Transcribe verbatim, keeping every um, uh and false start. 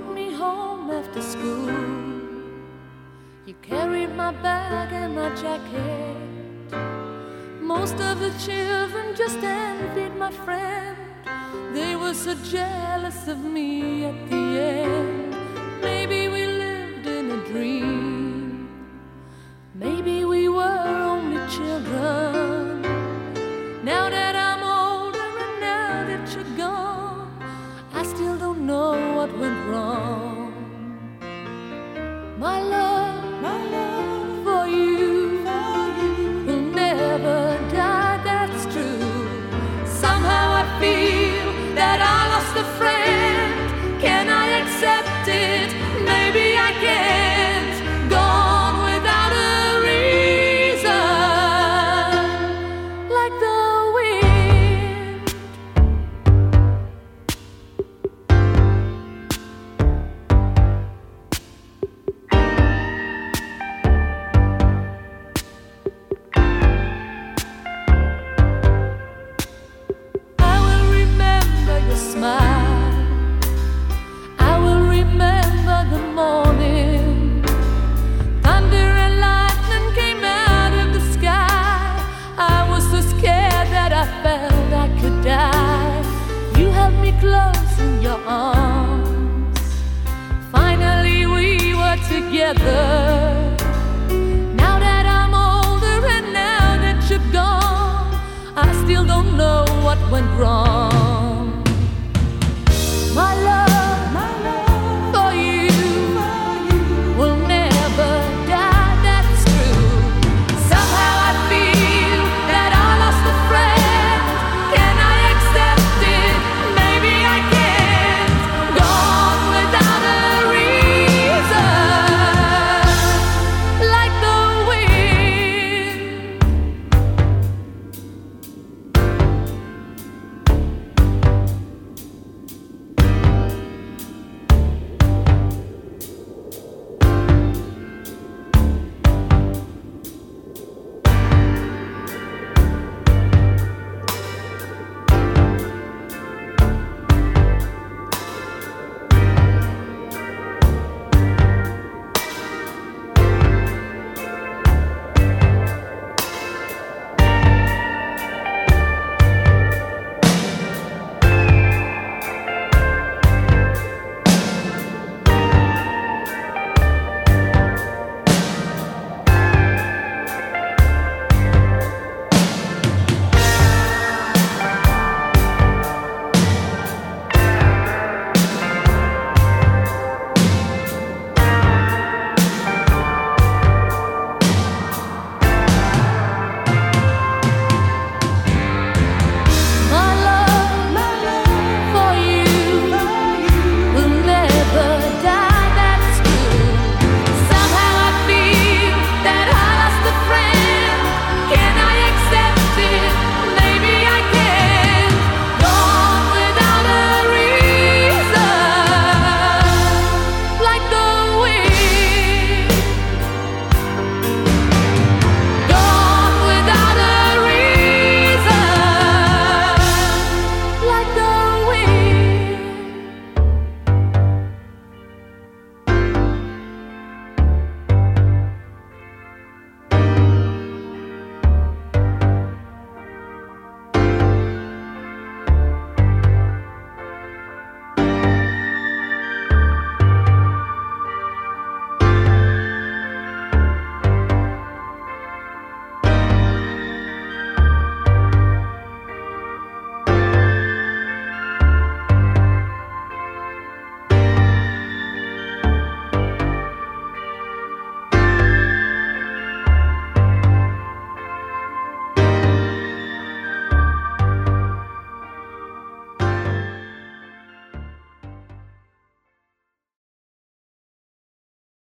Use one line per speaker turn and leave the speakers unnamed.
me home after school. You carried my bag and my jacket. Most of the children just envied my friend. They were so jealous of me at the end. Maybe we lived in a dream. Maybe we were only children. Now that I'm older and now that you're gone, I still don't know what went wrong. My love,
My love
for you
for you.
will never die, that's true. Somehow I feel that I lost a friend. Can I accept it? Maybe I can't. Gone without a reason, like the wind. I will remember your smile. I will remember the morning. Thunder and lightning came out of the sky. I was so scared that I felt I could die. You held me close in your arms. Finally we were together. Now that I'm older and now that you're gone, I still don't know what went wrong.